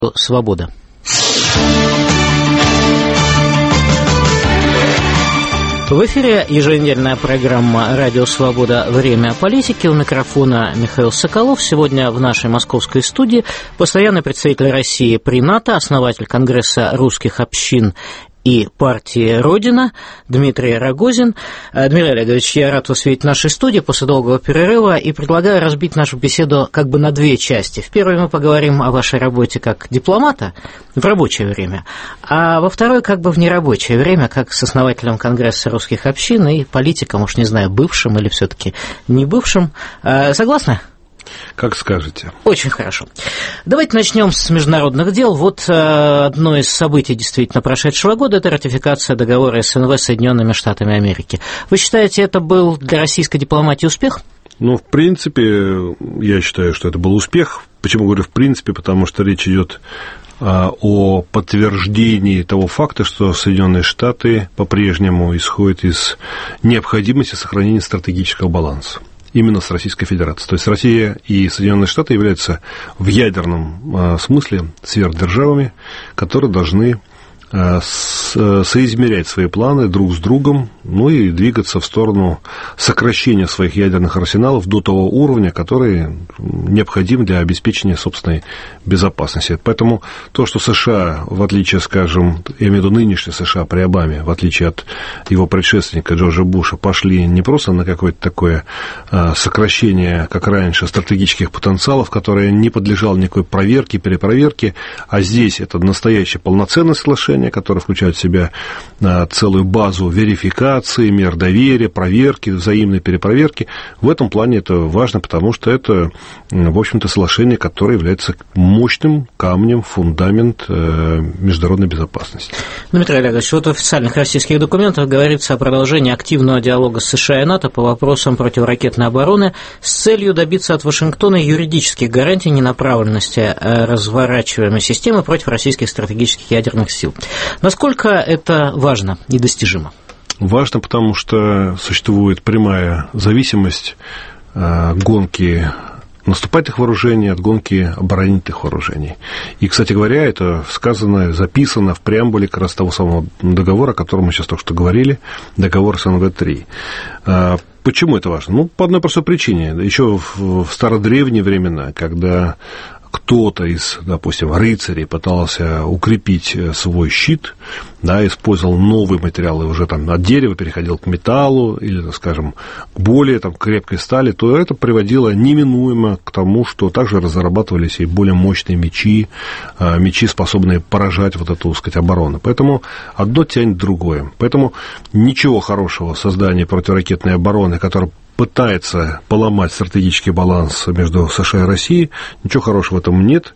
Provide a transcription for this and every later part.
Свобода. В эфире еженедельная программа «Радио Свобода. Время политики». У микрофона Михаил Соколов. Сегодня в нашей московской студии постоянный представитель России при НАТО, основатель Конгресса русских общин и партии «Родина» Дмитрий Рогозин. Дмитрий Олегович, я рад вас видеть в нашей студии после долгого перерыва и предлагаю разбить нашу беседу как бы на две части. В первой мы поговорим о вашей работе как дипломата в рабочее время, а во второй как бы в нерабочее время, как с основателем Конгресса русских общин и политиком, уж не знаю, бывшим или все-таки не бывшим. Согласны? Как скажете. Очень хорошо. Давайте начнем с международных дел. Вот одно из событий действительно прошедшего года – это ратификация договора СНВ с Соединенными Штатами Америки. Вы считаете, это был для российской дипломатии успех? Ну, в принципе, я считаю, что это был успех. Почему говорю «в принципе»? Потому что речь идет о подтверждении того факта, что Соединенные Штаты по-прежнему исходят из необходимости сохранения стратегического баланса. Именно с Российской Федерацией. То есть Россия и Соединенные Штаты являются в ядерном смысле сверхдержавами, которые должны соизмерять свои планы друг с другом, ну и двигаться в сторону сокращения своих ядерных арсеналов до того уровня, который необходим для обеспечения собственной безопасности. Поэтому то, что США, в отличие, скажем, я имею в виду нынешний США при Обаме, в отличие от его предшественника Джорджа Буша, пошли не просто на какое-то такое сокращение, как раньше, стратегических потенциалов, которое не подлежало никакой проверке, перепроверке, а здесь это настоящее полноценное соглашение, которое включает в себя целую базу верификации, мер доверия, проверки, взаимной перепроверки. В этом плане это важно, потому что это, в общем-то, соглашение, которое является мощным камнем, фундамент международной безопасности. Дмитрий Олегович, вот в официальных российских документах говорится о продолжении активного диалога с США и НАТО по вопросам противоракетной обороны с целью добиться от Вашингтона юридических гарантий ненаправленности разворачиваемой системы против российских стратегических ядерных сил. Насколько это важно и достижимо? Важно, потому что существует прямая зависимость гонки наступательных вооружений от гонки оборонительных вооружений. И, кстати говоря, это сказано, записано в преамбуле как раз того самого договора, о котором мы сейчас только что говорили, договор СНВ-3. Почему это важно? Ну, по одной простой причине. Еще в стародревние времена, когда кто-то из, допустим, рыцарей пытался укрепить свой щит, да, использовал новые материалы, уже там от дерева переходил к металлу или, скажем, к более там крепкой стали, то это приводило неминуемо к тому, что также разрабатывались и более мощные мечи, способные поражать вот эту, так сказать, оборону. Поэтому одно тянет другое. Поэтому ничего хорошего в создании противоракетной обороны, которая пытается поломать стратегический баланс между США и Россией, ничего хорошего в этом нет.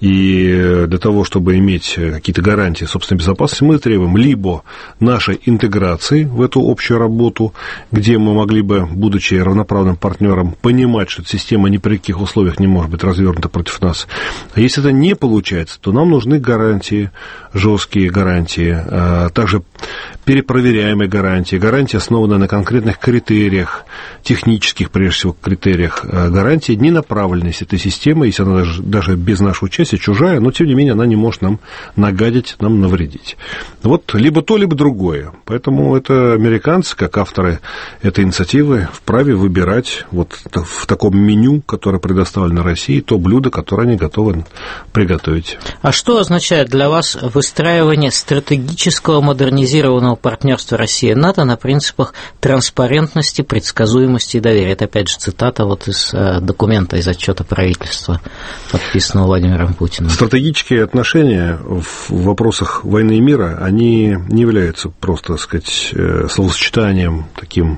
И для того, чтобы иметь какие-то гарантии собственной безопасности, мы требуем либо нашей интеграции в эту общую работу, где мы могли бы, будучи равноправным партнером, понимать, что эта система ни при каких условиях не может быть развернута против нас. А если это не получается, то нам нужны гарантии, жесткие гарантии, также перепроверяемые гарантии, гарантии, основанные на конкретных критериях, технических, прежде всего, критериях, гарантии ненаправленности этой системы, если она даже без нашего участия чужая, но, тем не менее, она не может нам нагадить, нам навредить. Вот либо то, либо другое. Поэтому это американцы, как авторы этой инициативы, вправе выбирать вот в таком меню, которое предоставлено России, то блюдо, которое они готовы приготовить. А что означает для вас выстраивание стратегического модернизированного партнерства России и НАТО на принципах транспарентности, предсказуемости и доверия? Это, опять же, цитата вот из документа, из отчета правительства, подписанного Владимиром Путиным. Стратегические отношения в вопросах войны и мира, они не являются просто, так сказать, словосочетанием, таким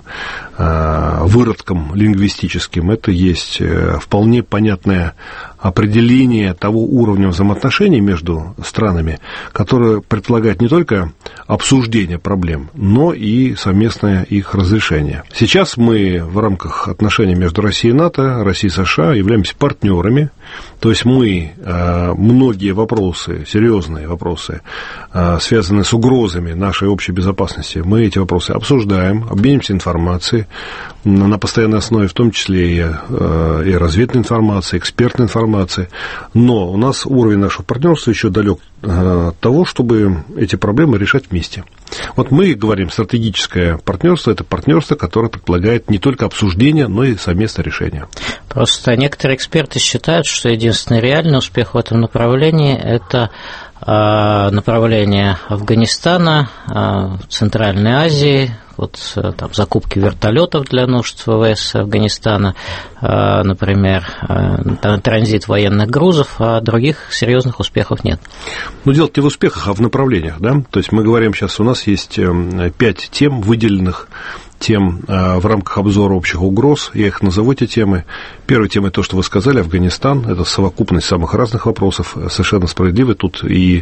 выродком лингвистическим. Это есть вполне понятное определение того уровня взаимоотношений между странами, которое предполагает не только обсуждение проблем, но и совместное их разрешение. Сейчас мы в рамках отношений между Россией и НАТО, Россией и США являемся партнерами, то есть мы многие вопросы, серьезные вопросы, связанные с угрозами нашей общей безопасности, мы эти вопросы обсуждаем, обмениваемся информацией на постоянной основе, в том числе и разведной информацией, экспертной информацией, информации, но у нас уровень нашего партнерства еще далек от того, чтобы эти проблемы решать вместе. Вот мы говорим, стратегическое партнерство – это партнерство, которое предполагает не только обсуждение, но и совместное решение. Просто некоторые эксперты считают, что единственный реальный успех в этом направлении – это направление Афганистана, Центральной Азии, вот там закупки вертолетов для нужд ВВС Афганистана, например, транзит военных грузов, а других серьезных успехов нет. Но дело не в успехах, а в направлениях, да? То есть мы говорим сейчас, у нас есть 5 тем, выделенных тем в рамках обзора общих угроз, я их назову, эти темы. Первая тема – это то, что вы сказали, Афганистан, это совокупность самых разных вопросов, совершенно справедливо. Тут и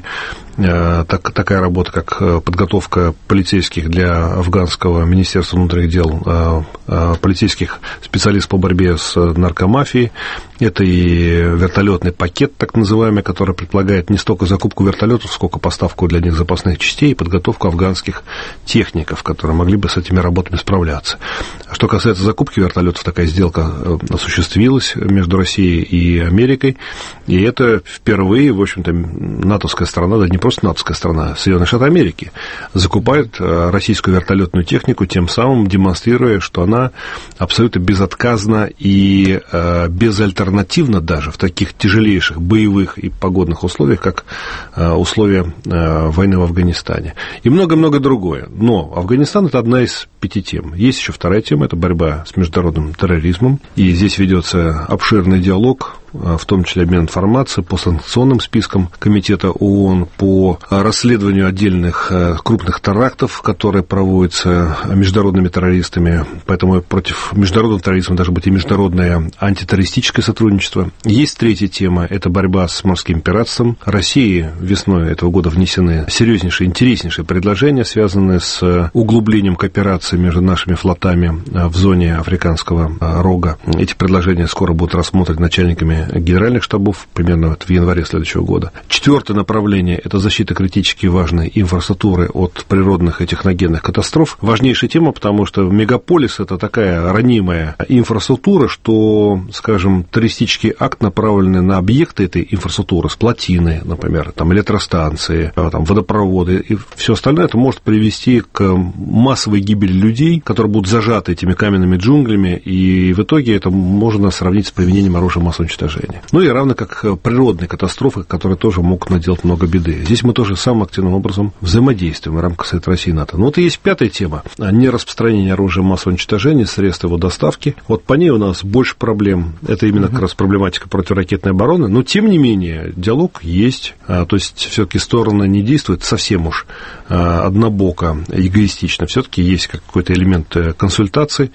такая работа, как подготовка полицейских для афганского Министерства внутренних дел, полицейских специалистов по борьбе с наркомафией, это и вертолетный пакет, так называемый, который предполагает не столько закупку вертолетов, сколько поставку для них запасных частей и подготовку афганских техников, которые могли бы с этими работами справляться. Что касается закупки вертолетов, такая сделка осуществилась между Россией и Америкой, и это впервые, в общем-то, натовская страна, да не просто натовская страна, Соединенные Штаты Америки, закупает российскую вертолетную технику, тем самым демонстрируя, что она абсолютно безотказна и безальтернативна даже в таких тяжелейших боевых и погодных условиях, как условия войны в Афганистане. И много-много другое. Но Афганистан – это одна из 5 тем. Есть еще вторая тема – это борьба с международным терроризмом. И здесь ведется обширный диалог, в том числе обмен информацией по санкционным спискам Комитета ООН, по расследованию отдельных крупных терактов, которые проводятся международными террористами. Поэтому против международного терроризма должно быть и международное антитеррористическое сотрудничество. Есть третья тема – это борьба с морским пиратством. России весной этого года внесены серьезнейшие, интереснейшие предложения, связанные с углублением кооперации между нашими флотами в зоне Африканского рога. Эти предложения скоро будут рассмотрены начальниками генеральных штабов, примерно в январе следующего года. Четвертое направление – это защита критически важной инфраструктуры от природных и техногенных катастроф. Важнейшая тема, потому что мегаполис – это такая ранимая инфраструктура, что, скажем, террористический акт, направленный на объекты этой инфраструктуры, с плотины, например, там, электростанции, там, водопроводы и все остальное, это может привести к массовой гибели людей, которые будут зажаты этими каменными джунглями, и в итоге это можно сравнить с применением оружия массового уничтожения. Ну и равно как природные катастрофы, которые тоже могут наделать много беды. Здесь мы тоже самым активным образом взаимодействуем в рамках Совета России и НАТО. Но вот и есть пятая тема – нераспространение оружия массового уничтожения, средств его доставки. Вот по ней у нас больше проблем. Это именно как раз проблематика противоракетной обороны. Но, тем не менее, диалог есть. То есть, все-таки стороны не действуют совсем уж однобоко, эгоистично. Все-таки есть какой-то элемент консультаций.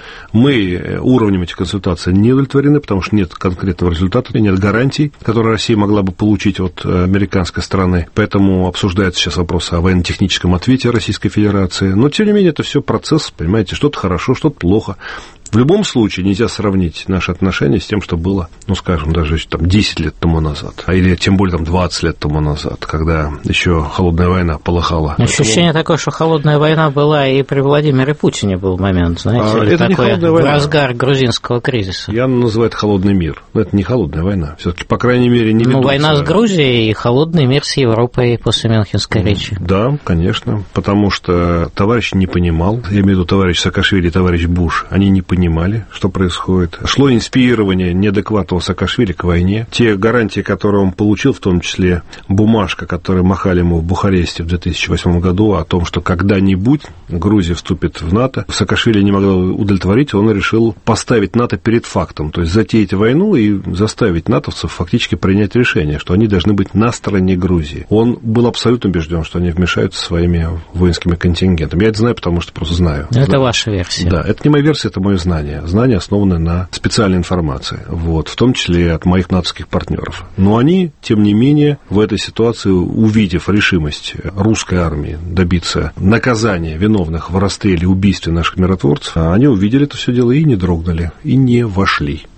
Мы уровнем этих консультаций не удовлетворены, потому что нет конкретного результата, нет гарантий, которые Россия могла бы получить от американской стороны. Поэтому обсуждается сейчас вопрос о военно-техническом ответе Российской Федерации. Но, тем не менее, это все процесс, понимаете, что-то хорошо, что-то плохо. В любом случае нельзя сравнить наши отношения с тем, что было, ну, скажем, даже там, 10 лет тому назад, или тем более там, 20 лет тому назад, когда еще холодная война полыхала. Ощущение такое, что холодная война была и при Владимире Путине был момент, знаете, это такое в разгар грузинского кризиса. Я называю это холодный мир, но это не холодная война, все-таки, по крайней мере, не ведутся. Война с Грузией и холодный мир с Европой после Мюнхенской речи. Да, конечно, потому что товарищ не понимал, я имею в виду товарищ Саакашвили и товарищ Буш, они не понимали, что происходит. Шло инспирирование неадекватного Саакашвили к войне. Те гарантии, которые он получил, в том числе бумажка, которую махали ему в Бухаресте в 2008 году, о том, что когда-нибудь Грузия вступит в НАТО, Саакашвили не могла удовлетворить, он решил поставить НАТО перед фактом, то есть затеять войну и заставить натовцев фактически принять решение, что они должны быть на стороне Грузии. Он был абсолютно убежден, что они вмешаются своими воинскими контингентами. Я это знаю, потому что просто знаю. Это ваша версия. Да, это не моя версия, это мое знание. Знания основаны на специальной информации, вот, в том числе от моих натовских партнеров. Но они, тем не менее, в этой ситуации, увидев решимость русской армии добиться наказания виновных в расстреле и убийстве наших миротворцев, они увидели это все дело и не дрогнули, и не вошли.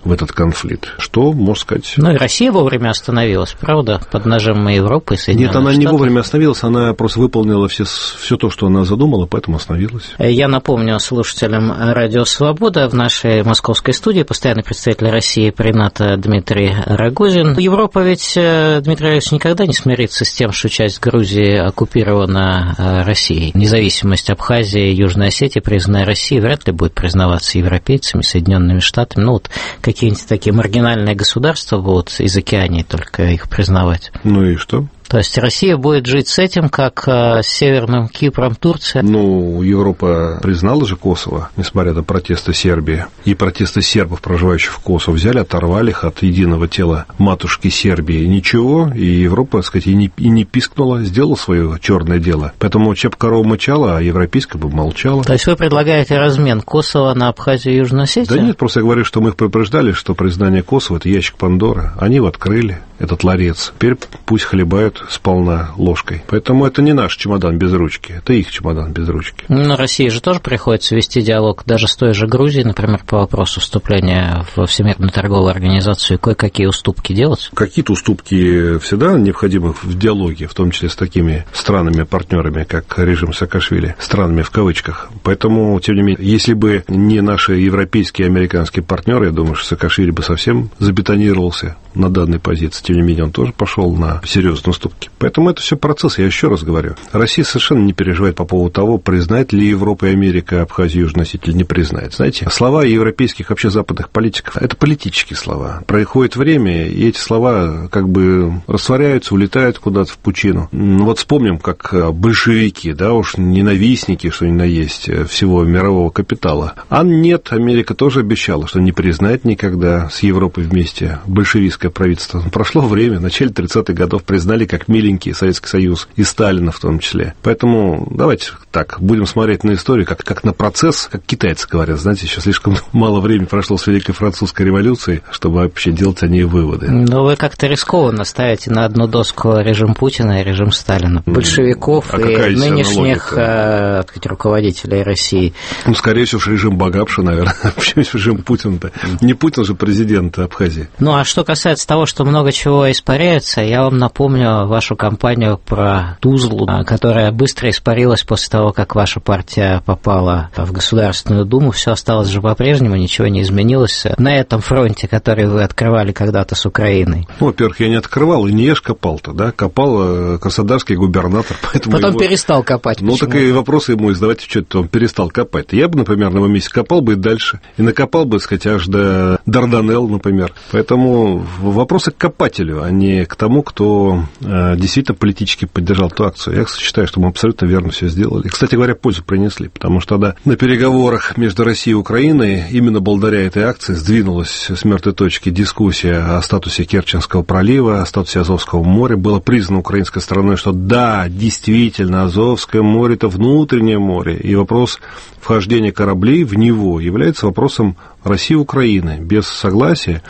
в этот конфликт. Что, можно сказать... Ну, и Россия вовремя остановилась, правда, под нажимом Европы и Соединенных Штатов. Нет, она не вовремя остановилась, она просто выполнила все то, что она задумала, поэтому остановилась. Я напомню слушателям «Радио Свобода», в нашей московской студии постоянный представитель России при НАТО Дмитрий Рогозин. Европа ведь, Дмитрий Олегович, никогда не смирится с тем, что часть Грузии оккупирована Россией. Независимость Абхазии и Южной Осетии, признанная Россией, вряд ли будет признаваться европейцами, Соединенными Штатами. Ну, вот какие-нибудь такие маргинальные государства будут из Океании только их признавать. Ну и что? То есть Россия будет жить с этим, как с Северным Кипром Турция? Ну, Европа признала же Косово, несмотря на протесты Сербии. И протесты сербов, проживающих в Косово, взяли, оторвали их от единого тела матушки Сербии. Ничего, и Европа, так сказать, и не пискнула, сделала свое черное дело. Поэтому чеп корова мычала, а европейская бы молчала. То есть вы предлагаете размен Косово на Абхазию и Южную Осетию? Да нет, просто я говорю, что мы их предупреждали, что признание Косово – это ящик Пандоры. Они его открыли, этот ларец. Теперь пусть хлебают сполна ложкой. Поэтому это не наш чемодан без ручки, это их чемодан без ручки. Но России же тоже приходится вести диалог даже с той же Грузией, например, по вопросу вступления в Всемирную торговую организацию, и кое-какие уступки делать? Какие-то уступки всегда необходимы в диалоге, в том числе с такими странами-партнерами, как режим Саакашвили, странами в кавычках. Поэтому, тем не менее, если бы не наши европейские и американские партнеры, я думаю, что Саакашвили бы совсем забетонировался на данной позиции. Тем не менее, он тоже пошел на серьезные уступки. Поэтому это все процесс, я еще раз говорю. Россия совершенно не переживает по поводу того, признает ли Европа и Америка Абхазию и Южную Осетию или не признает. Знаете, слова европейских, вообще западных политиков, это политические слова. Проходит время, и эти слова как бы растворяются, улетают куда-то в пучину. Вот вспомним, как большевики, да, уж ненавистники, что ни на есть, всего мирового капитала. А нет, Америка тоже обещала, что не признает никогда с Европой вместе большевистское правительство. Прошло время, в начале 30-х годов признали как миленький Советский Союз, и Сталина в том числе. Поэтому давайте так, будем смотреть на историю как на процесс, как китайцы говорят. Знаете, еще слишком мало времени прошло с Великой Французской революцией, чтобы вообще делать о ней выводы. Но вы как-то рискованно ставите на одну доску режим Путина и режим Сталина, большевиков и нынешних руководителей России. Ну, скорее всего, режим Багапша, наверное. Почему режим Путина-то? Не Путин же президент Абхазии. Ну, а что касается того, что много чего испаряется, я вам напомню вашу кампанию про Тузлу, которая быстро испарилась после того, как ваша партия попала в Государственную Думу. Все осталось же по-прежнему, ничего не изменилось на этом фронте, который вы открывали когда-то с Украиной. Ну, во-первых, я не открывал, и не я ж копал-то, да? Копал краснодарский губернатор. Потом перестал копать. Ну, так и вопросы ему задавайте, что-то он перестал копать. Я бы, например, на его месте копал бы и дальше. И накопал бы, так сказать, аж до Дарданелл, например. Поэтому вопросы к копателю, а не к тому, кто действительно политически поддержал эту акцию. Я считаю, что мы абсолютно верно все сделали. И, кстати говоря, пользу принесли, потому что да, на переговорах между Россией и Украиной именно благодаря этой акции сдвинулась с мертвой точки дискуссия о статусе Керченского пролива, о статусе Азовского моря. Было признано украинской стороной, что да, действительно, Азовское море – это внутреннее море, и вопрос вхождения кораблей в него является вопросом России и Украины. Без согласия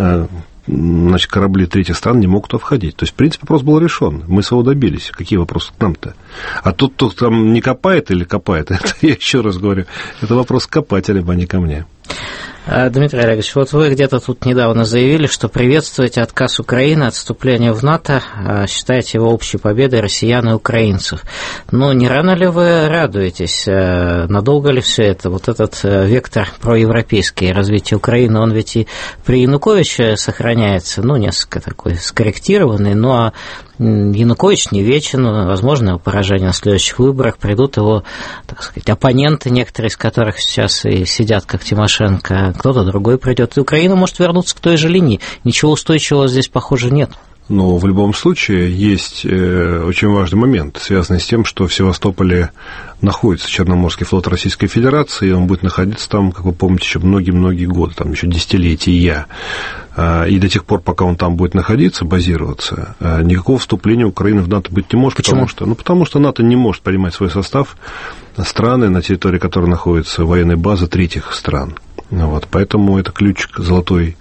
значит, корабли третьих стран не могут туда входить. То есть, в принципе, вопрос был решен. Мы своего добились. Какие вопросы к нам-то? А тот, кто там не копает или копает, это, я еще раз говорю, это вопрос к копателям, а не ко мне. Дмитрий Олегович, вот вы где-то тут недавно заявили, что приветствуете отказ Украины от вступления в НАТО, считаете его общей победой россиян и украинцев. Но не рано ли вы радуетесь? Надолго ли все это? Вот этот вектор проевропейский развития Украины, он ведь и при Януковиче сохраняется, ну, несколько такой скорректированный, но Янукович не вечен, возможно, его поражение на следующих выборах, придут его, так сказать, оппоненты, некоторые из которых сейчас и сидят, как Тимошенко, кто-то другой придет, и Украина может вернуться к той же линии. Ничего устойчивого здесь, похоже, нет. Но в любом случае есть очень важный момент, связанный с тем, что в Севастополе находится Черноморский флот Российской Федерации, и он будет находиться там, как вы помните, еще многие-многие годы, там еще десятилетия. И до тех пор, пока он там будет находиться, базироваться, никакого вступления Украины в НАТО быть не может. Почему? Потому что НАТО не может принимать в свой состав страны, на территории которых находится военная база третьих стран. Вот, поэтому это ключик золотой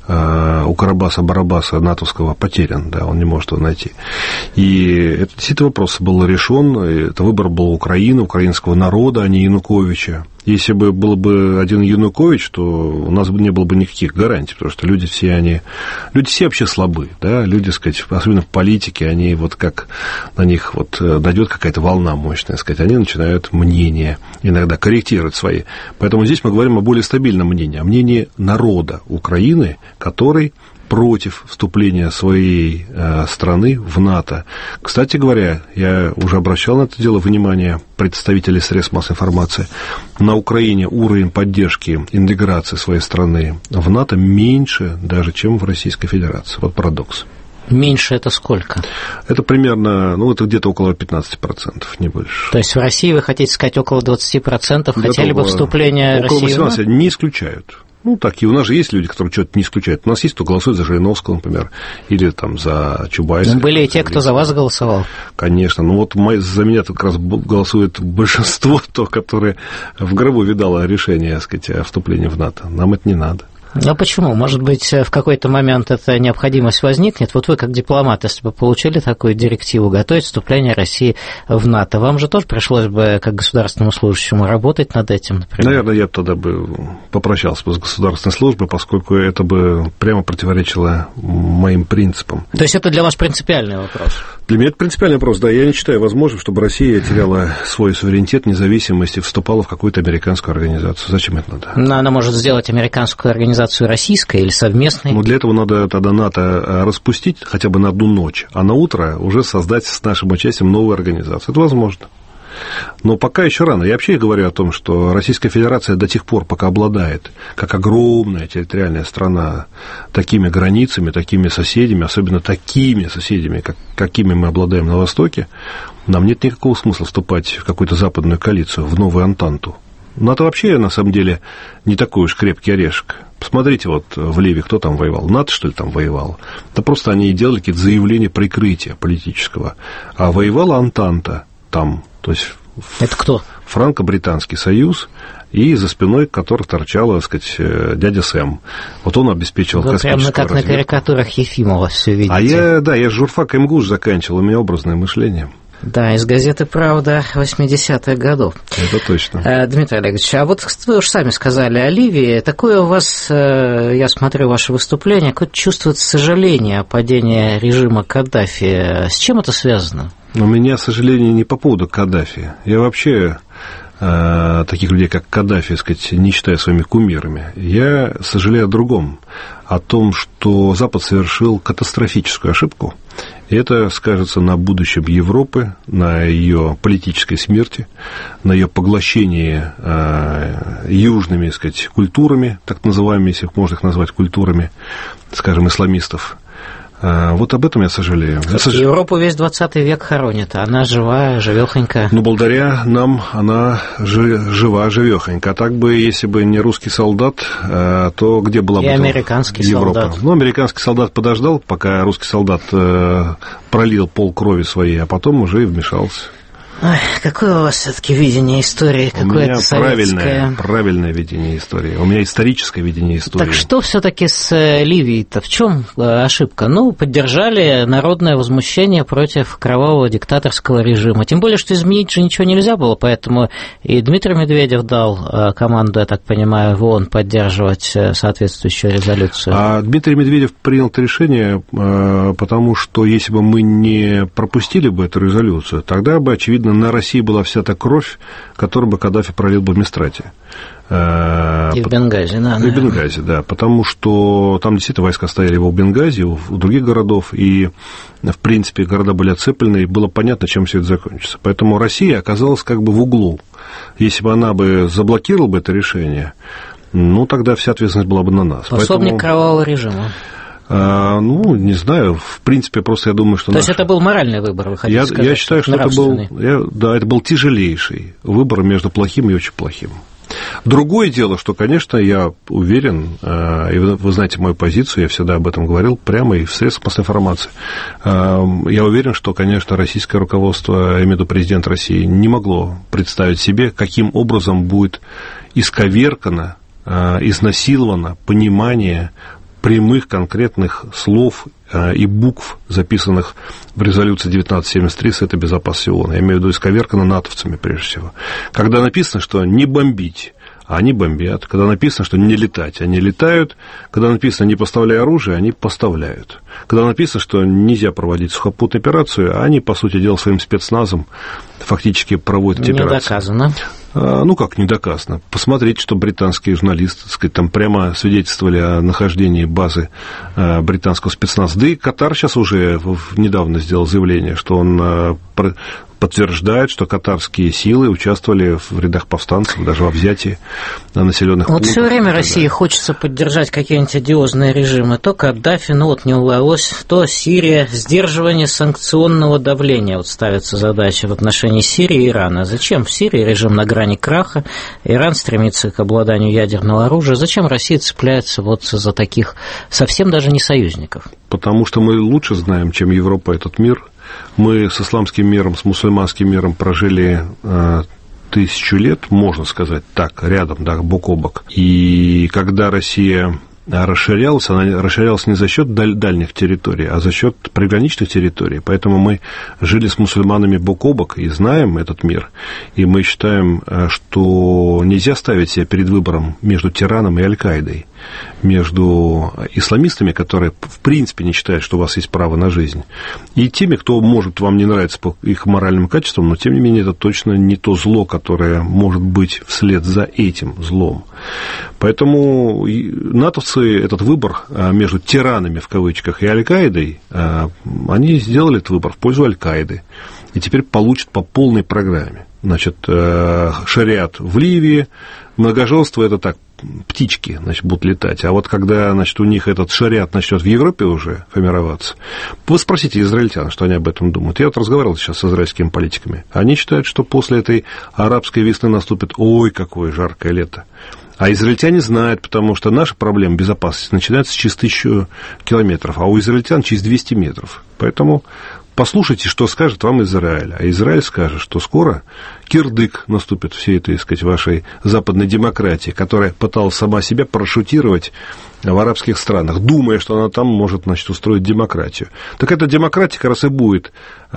у Карабаса-Барабаса натовского потерян, да, он не может его найти. И это действительно вопрос был решен, это выбор был Украины, украинского народа, а не Януковича. Если бы был бы один Янукович, то у нас бы не было бы никаких гарантий, потому что люди все вообще слабы, да, люди, так сказать, особенно в политике, они вот как на них вот дойдет какая-то волна мощная, так сказать, они начинают мнения иногда корректировать свои. Поэтому здесь мы говорим о более стабильном мнении, о мнении народа Украины, который против вступления своей страны в НАТО. Кстати говоря, я уже обращал на это дело внимание представителей средств массовой информации. На Украине уровень поддержки интеграции своей страны в НАТО меньше даже, чем в Российской Федерации. Вот парадокс. Меньше это сколько? Это примерно, это где-то около 15%, не больше. То есть в России, вы хотите сказать, около 20% хотели бы вступления России? Около 18% не исключают. Так, и у нас же есть люди, которые что-то не исключают. У нас есть, кто голосует за Жириновского, например, или там за Чубайса. Были и те, кто за вас голосовал. Конечно. За меня как раз голосует большинство, которые в гробу видало решение, так сказать, о вступлении в НАТО. Нам это не надо. А почему? Может быть, в какой-то момент эта необходимость возникнет? Вот вы, как дипломат, если бы получили такую директиву готовить вступление России в НАТО, вам же тоже пришлось бы, как государственному служащему, работать над этим, например? Наверное, я тогда бы попрощался бы с государственной службой, поскольку это бы прямо противоречило моим принципам. То есть это для вас принципиальный вопрос? Для меня это принципиальный вопрос, да. Я не считаю возможным, чтобы Россия теряла свой суверенитет, независимость и вступала в какую-то американскую организацию. Зачем это надо? Но она может сделать американскую организацию российской или совместной? Для этого надо тогда НАТО распустить хотя бы на одну ночь, а на утро уже создать с нашим участием новую организацию. Это возможно. Но пока еще рано. Я вообще говорю о том, что Российская Федерация до тех пор, пока обладает, как огромная территориальная страна, такими границами, такими соседями, особенно такими соседями, какими мы обладаем на Востоке, нам нет никакого смысла вступать в какую-то западную коалицию, в новую Антанту. НАТО вообще, на самом деле, не такой уж крепкий орешек. Посмотрите, вот в Ливии кто там воевал? НАТО, что ли, там воевал? Да просто они делали какие-то заявления прикрытия политического. А воевала Антанта там, то есть... Это кто? Франко-британский союз, и за спиной которых торчал, так сказать, дядя Сэм. Вот он обеспечивал космическую разведку. Прямо как на карикатурах Ефимова все видите. А я журфак МГУШ заканчивал, у меня образное мышление. Да, из газеты «Правда» 80-х годов. Это точно. Дмитрий Олегович, а вот вы уж сами сказали о Ливии. Такое у вас, я смотрю ваше выступление, какое-то чувствует сожаление о падении режима Каддафи. С чем это связано? У меня сожаление не по поводу Каддафи. Я вообще таких людей, как Каддафи, так сказать, не считаю своими кумирами. Я сожалею о другом, о том, что Запад совершил катастрофическую ошибку, и это скажется на будущем Европы, на ее политической смерти, на ее поглощении южными, так сказать, культурами, так называемыми, если можно их назвать культурами, скажем, исламистов. Вот об этом я сожалею. Европу весь 20 век хоронит, она жива, живехонька. Благодаря нам она жива, живехонька. А так бы, если бы не русский солдат, то где была бы американский Европа? солдат. Американский солдат подождал, пока русский солдат пролил полкрови своей, а потом уже и вмешался. Ой, какое у вас все-таки видение истории? У меня правильное видение истории. У меня историческое видение истории. Так что все-таки с Ливией-то? В чем ошибка? Поддержали народное возмущение против кровавого диктаторского режима. Тем более, что изменить же ничего нельзя было, поэтому и Дмитрий Медведев дал команду, я так понимаю, в ООН поддерживать соответствующую резолюцию. А Дмитрий Медведев принял это решение, потому что если бы мы не пропустили бы эту резолюцию, тогда бы, очевидно, на России была вся та кровь, которую бы Каддафи пролил бы в Мистрате. И в Бенгази, да. И в Бенгази, да, потому что там действительно войска стояли в Бенгази, у других городов, и, в принципе, города были оцеплены, и было понятно, чем все это закончится. Поэтому Россия оказалась как бы в углу. Если бы она бы заблокировала бы это решение, тогда вся ответственность была бы на нас. Пособник кровавого режима. Не знаю, в принципе, просто я думаю, что... То есть это был моральный выбор, вы хотите сказать? Я считаю, что это был тяжелейший выбор между плохим и очень плохим. Другое дело, что, конечно, я уверен, и вы знаете мою позицию, я всегда об этом говорил прямо и в средствах массовой информации, я уверен, что, конечно, российское руководство, я имею в виду президент России, не могло представить себе, каким образом будет исковеркано, изнасиловано понимание прямых конкретных слов и букв, записанных в резолюции 1973 Совета Безопасности ООН. Я имею в виду исковеркано натовцами, прежде всего. Когда написано, что не бомбить, они бомбят. Когда написано, что не летать, они летают. Когда написано не поставляй оружие, они поставляют. Когда написано, что нельзя проводить сухопутную операцию, они, по сути дела, своим спецназом фактически проводят эти операции. Не доказано. Ну, как не доказано? Посмотрите, что британские журналисты, так сказать, там прямо свидетельствовали о нахождении базы британского спецназа. Да и Катар сейчас уже недавно сделал заявление, что он подтверждает, что катарские силы участвовали в рядах повстанцев, даже во взятии населенных пунктов. Вот все время России хочется поддержать какие-нибудь одиозные режимы. То Каддафи, не удалось, то Сирия. Сдерживание санкционного давления. Вот ставится задача в отношении Сирии и Ирана. Зачем в Сирии режим на грани краха? Иран стремится к обладанию ядерного оружия. Зачем Россия цепляется вот за таких совсем даже не союзников? Потому что мы лучше знаем, чем Европа, этот мир. Мы с исламским миром, с мусульманским миром прожили 1000 лет, можно сказать так, рядом, да, бок о бок. И когда Россия расширялась, она расширялась не за счет дальних территорий, а за счет приграничных территорий. Поэтому мы жили с мусульманами бок о бок и знаем этот мир. И мы считаем, что нельзя ставить себя перед выбором между тираном и Аль-Каидой, между исламистами, которые в принципе не считают, что у вас есть право на жизнь, и теми, кто может вам не нравиться по их моральным качествам, но тем не менее это точно не то зло, которое может быть вслед за этим злом. Поэтому натовцы этот выбор между тиранами, в кавычках, и Аль-Каидой, они сделали этот выбор в пользу Аль-Каиды. И теперь получат по полной программе. Значит, шариат в Ливии, многоженство – это так, птички, значит, будут летать. А вот когда, значит, у них этот шариат начнет в Европе уже формироваться, вы спросите израильтян, что они об этом думают. Я вот разговаривал сейчас с израильскими политиками. Они считают, что после этой арабской весны наступит, ой, какое жаркое лето. А израильтяне знают, потому что наша проблема безопасности начинается через 1000 километров, а у израильтян через 200 метров. Поэтому послушайте, что скажет вам Израиль. А Израиль скажет, что скоро кирдык наступит всей этой, так сказать, вашей западной демократии, которая пыталась сама себя парашютировать в арабских странах, думая, что она там может, значит, устроить демократию. Так эта демократия как раз и будет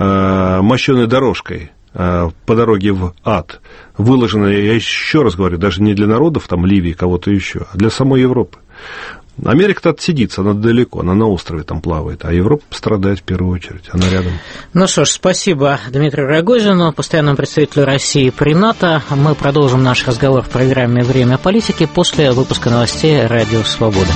мощеной дорожкой по дороге в ад, выложенная, я еще раз говорю, даже не для народов там Ливии, кого-то еще, а для самой Европы. Америка-то отсидится, она далеко, она на острове там плавает, а Европа пострадает в первую очередь, она рядом. Ну что ж, спасибо Дмитрию Рогозину, постоянному представителю России при НАТО. Мы продолжим наш разговор в программе «Время политики» после выпуска новостей «Радио Свобода».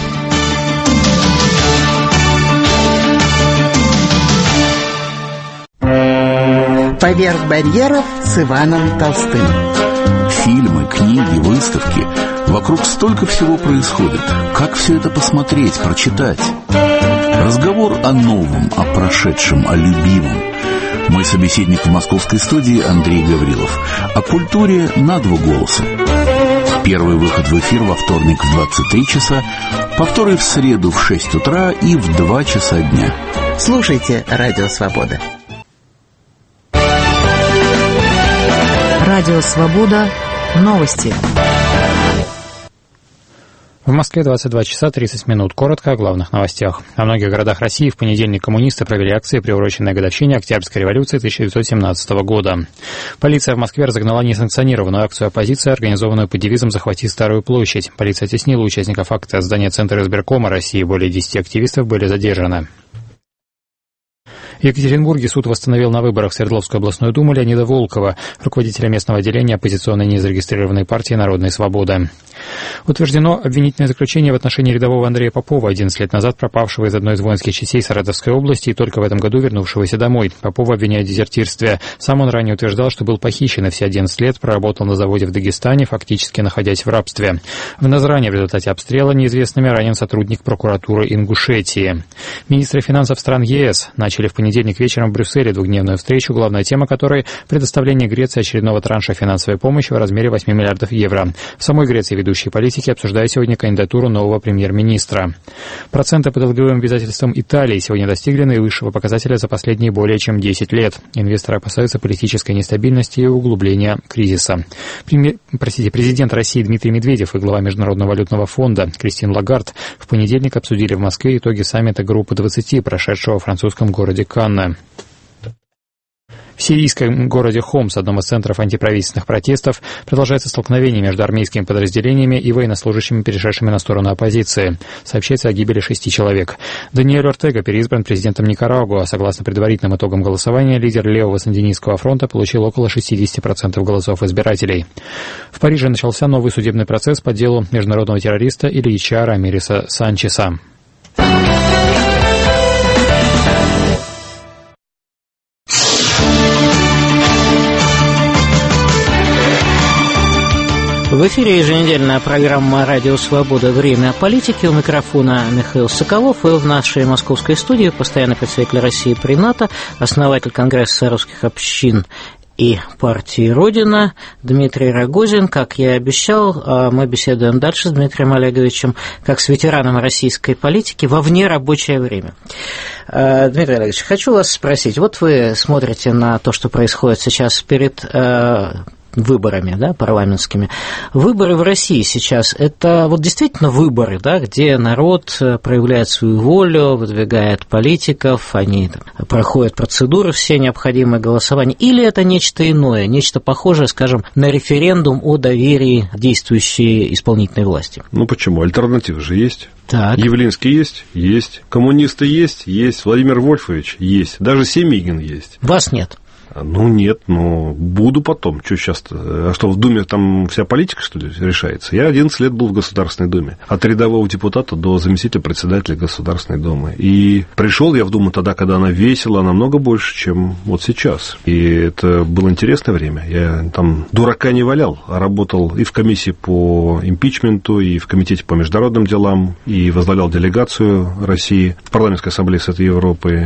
«Поверх барьеров» с Иваном Толстым. Фильмы, книги, выставки. Вокруг столько всего происходит. Как все это посмотреть, прочитать? Разговор о новом, о прошедшем, о любимом. Мой собеседник в московской студии Андрей Гаврилов. О культуре на 2 голоса. Первый выход в эфир во вторник в 23 часа, повторы в среду в 6 утра и в 2 часа дня. Слушайте «Радио Свобода». Радио Свобода. Новости. В Москве 22 часа 30 минут. Коротко о главных новостях. Во многих городах России в понедельник коммунисты провели акции, приуроченные к годовщине Октябрьской революции 1917 года. Полиция в Москве разогнала несанкционированную акцию оппозиции, организованную под девизом «Захвати Старую площадь». Полиция оттеснила участников акции от здания Центра избиркома России. Более 10 активистов были задержаны. В Екатеринбурге суд восстановил на выборах в Свердловскую областную думу Леонида Волкова, руководителя местного отделения оппозиционной незарегистрированной партии «Народная свобода». Утверждено обвинительное заключение в отношении рядового Андрея Попова, 11 лет назад пропавшего из одной из воинских частей Саратовской области и только в этом году вернувшегося домой. Попова обвиняют в дезертирстве. Сам он ранее утверждал, что был похищен и все 11 лет проработал на заводе в Дагестане, фактически находясь в рабстве. В Назране в результате обстрела неизвестными ранен сотрудник прокуратуры Ингушетии. Министры финансов стран ЕС начали в понедельник понедельник вечером в Брюсселе двухдневную встречу, главная тема которой – предоставление Греции очередного транша финансовой помощи в размере 8 миллиардов евро. В самой Греции ведущие политики обсуждают сегодня кандидатуру нового премьер-министра. Проценты по долговым обязательствам Италии сегодня достигли наивысшего показателя за последние более чем 10 лет. Инвесторы опасаются политической нестабильности и углубления кризиса. Президент России Дмитрий Медведев и глава Международного валютного фонда Кристин Лагард в понедельник обсудили в Москве итоги саммита Группы 20, прошедшего в французском городе Канне. В сирийском городе Хомс, одном из центров антиправительственных протестов, продолжается столкновение между армейскими подразделениями и военнослужащими, перешедшими на сторону оппозиции. Сообщается о гибели 6 человек. Даниэль Ортега переизбран президентом Никарагуа. Согласно предварительным итогам голосования, лидер левого сандинистского фронта получил около 60% голосов избирателей. В Париже начался новый судебный процесс по делу международного террориста Ильича Рамиреса Санчеса. В эфире еженедельная программа «Радио Свобода. Время политики». У микрофона Михаил Соколов. И в нашей московской студии постоянный представитель России при НАТО, основатель Конгресса русских общин и партии «Родина» Дмитрий Рогозин. Как я и обещал, мы беседуем дальше с Дмитрием Олеговичем как с ветераном российской политики во внерабочее время. Дмитрий Олегович, хочу вас спросить. Вот вы смотрите на то, что происходит сейчас перед выборами, да, парламентскими. Выборы в России сейчас – это вот действительно выборы, да, где народ проявляет свою волю, выдвигает политиков, они проходят процедуры все необходимые голосования, или это нечто иное, нечто похожее, скажем, на референдум о доверии действующей исполнительной власти? Ну почему? Альтернатива же есть. Так. Явлинский есть? Есть. Коммунисты есть? Есть. Владимир Вольфович есть. Даже Семигин есть. Вас нет. Ну, нет, но буду потом. Что сейчас-то? А что, в Думе там вся политика, что ли, решается? Я 11 лет был в Государственной Думе. От рядового депутата до заместителя председателя Государственной Думы. И пришел я в Думу тогда, когда она весила намного больше, чем вот сейчас. И это было интересное время. Я там дурака не валял, а работал и в комиссии по импичменту, и в комитете по международным делам, и возглавлял делегацию России в парламентской ассамблее Совета Европы,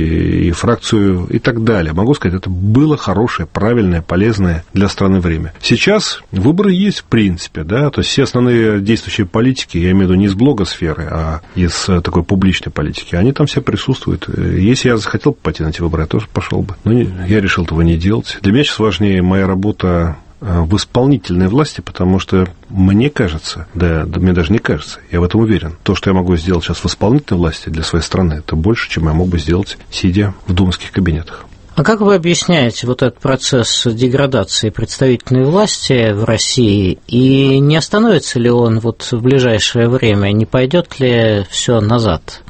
и фракцию, и так далее. Могу сказать, это было хорошее, правильное, полезное для страны время. Сейчас выборы есть в принципе, да, то есть все основные действующие политики, я имею в виду не из блогосферы, а из такой публичной политики, они там все присутствуют. Если я захотел пойти на эти выборы, я тоже пошел бы. Но я решил этого не делать. Для меня сейчас важнее моя работа в исполнительной власти, потому что мне кажется, да мне даже не кажется, я в этом уверен, то, что я могу сделать сейчас в исполнительной власти для своей страны, это больше, чем я мог бы сделать, сидя в думских кабинетах. А как вы объясняете вот этот процесс деградации представительной власти в России, и не остановится ли он вот в ближайшее время, не пойдет ли все назад?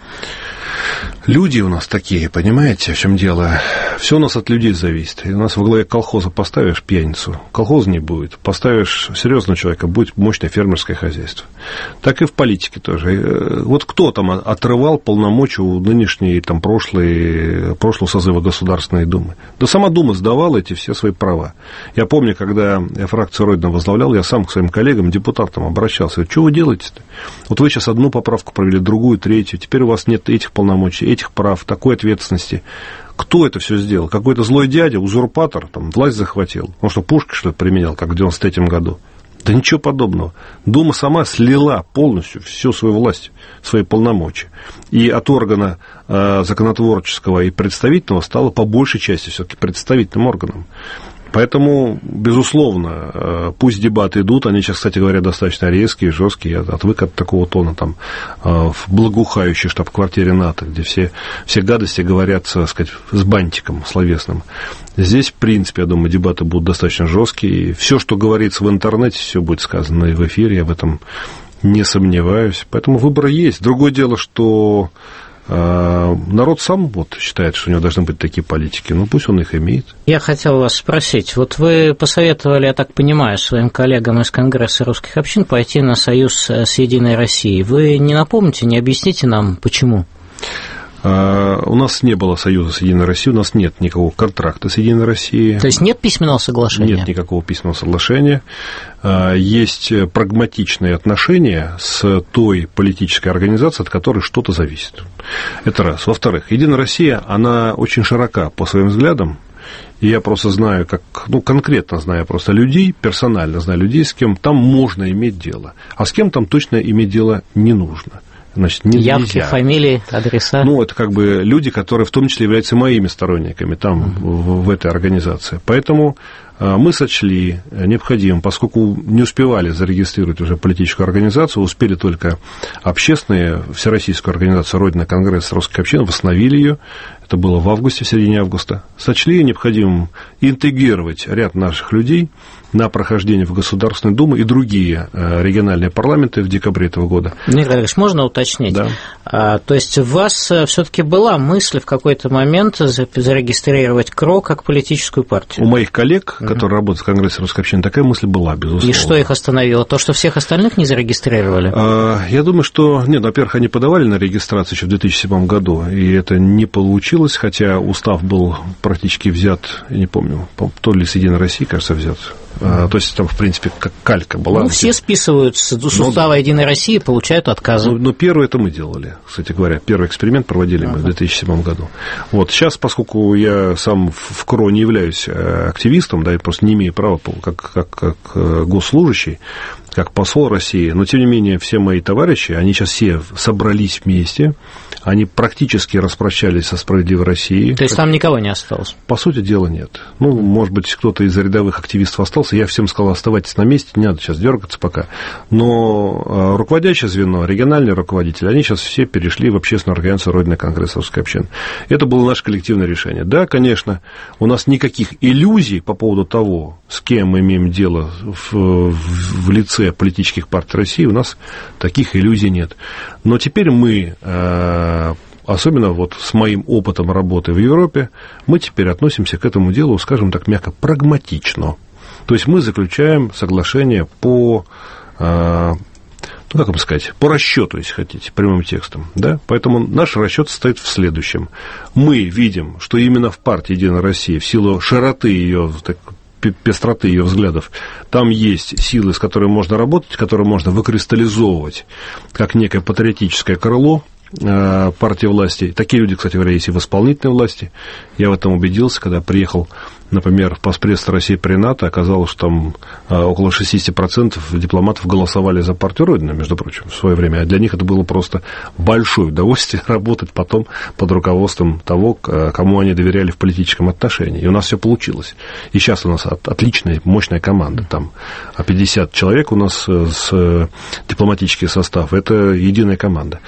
Люди у нас такие, понимаете, в чем дело? Все у нас от людей зависит. И у нас во главе колхоза поставишь пьяницу, колхоза не будет. Поставишь серьезного человека, будет мощное фермерское хозяйство. Так и в политике тоже. Вот кто там отрывал полномочия у нынешней, там, прошлого созыва Государственной Думы? Да сама Дума сдавала эти все свои права. Я помню, когда я фракцию Родина возглавлял, я сам к своим коллегам, депутатам обращался. Говорю, что вы делаете-то? Вот вы сейчас одну поправку провели, другую, третью. Теперь у вас нет этих полномочий, этих прав, такой ответственности. Кто это все сделал? Какой-то злой дядя, узурпатор, там, власть захватил? Он что, пушки, что ли, применял, как в 93-м году? Да ничего подобного. Дума сама слила полностью всю свою власть, свои полномочия. И от органа законотворческого и представительного стала по большей части все-таки представительным органом. Поэтому, безусловно, пусть дебаты идут, они сейчас, кстати говоря, достаточно резкие, жесткие, я отвык от такого тона там, в благоухающей штаб-квартире НАТО, где все гадости говорят, так сказать, с бантиком словесным. Здесь, в принципе, я думаю, дебаты будут достаточно жесткие, и все, что говорится в интернете, все будет сказано и в эфире, я в этом не сомневаюсь. Поэтому выборы есть. Другое дело, что народ сам вот считает, что у него должны быть такие политики, ну пусть он их имеет. Я хотел вас спросить, вот вы посоветовали, я так понимаю, своим коллегам из Конгресса русских общин пойти на союз с Единой Россией. Вы не напомните, не объясните нам, почему? У нас не было союза с «Единой Россией», у нас нет никакого контракта с «Единой Россией». То есть нет письменного соглашения? Нет никакого письменного соглашения. Есть прагматичные отношения с той политической организацией, от которой что-то зависит. Это раз. Во-вторых, «Единая Россия», она очень широка по своим взглядам. И я просто знаю, конкретно знаю просто людей, персонально знаю людей, с кем там можно иметь дело, а с кем там точно иметь дело не нужно. Значит, явки, фамилии, адреса. Это как бы люди, которые в том числе являются моими сторонниками там, в этой организации. Поэтому мы сочли необходимым, поскольку не успевали зарегистрировать уже политическую организацию, успели только общественные, всероссийскую организацию «Родина, Конгресс русской общины», восстановили ее. Это было в августе, в середине августа. Сочли необходимым интегрировать ряд наших людей на прохождение в Государственную Думу и другие региональные парламенты в декабре этого года. Дмитрий Владимирович, можно уточнить? Да. То есть у вас все-таки была мысль в какой-то момент зарегистрировать КРО как политическую партию? У моих коллег, которые работают в Конгрессе русской общины, такая мысль была, безусловно. И что их остановило? То, что всех остальных не зарегистрировали? Я думаю, что... Нет, во-первых, они подавали на регистрацию еще в 2007 году, и это не получилось, хотя устав был практически взят, я не помню, то ли с «Единой России», кажется, взят. То есть там, в принципе, как калька была. Все списывают с устава «Единой России», получают отказы. Но первое это мы делали, кстати говоря. Первый эксперимент проводили мы в 2007 году. Сейчас, поскольку я сам в КРО не являюсь активистом, да, я просто не имею права как госслужащий, как посол России, но, тем не менее, все мои товарищи, они сейчас все собрались вместе, они практически распрощались со «Справедливой Россией». То есть там никого не осталось? По сути дела, нет. Может быть, кто-то из рядовых активистов остался. Я всем сказал, оставайтесь на месте, не надо сейчас дергаться пока. Но руководящее звено, региональные руководители, они сейчас все перешли в общественную организацию «Родина, Конгресс русской общины». Это было наше коллективное решение. Да, конечно, у нас никаких иллюзий по поводу того, с кем мы имеем дело в лице политических партий России, у нас таких иллюзий нет. Но теперь мы, особенно с моим опытом работы в Европе, мы теперь относимся к этому делу, скажем так, мягко, прагматично. То есть мы заключаем соглашение по расчету, если хотите, прямым текстом. Да? Поэтому наш расчет состоит в следующем. Мы видим, что именно в партии «Единая Россия», в силу широты ее, пестроты ее взглядов, там есть силы, с которыми можно работать, которые можно выкристаллизовывать как некое патриотическое крыло партии власти. Такие люди, кстати говоря, есть и в исполнительной власти. Я в этом убедился, когда приехал, например, в Постпредство России при НАТО, оказалось, что там около 60% дипломатов голосовали за партию Родина, между прочим, в свое время. А для них это было просто большое удовольствие работать потом под руководством того, кому они доверяли в политическом отношении. И у нас все получилось. И сейчас у нас отличная, мощная команда. Там 50 человек у нас с дипломатический состав. Это единая команда.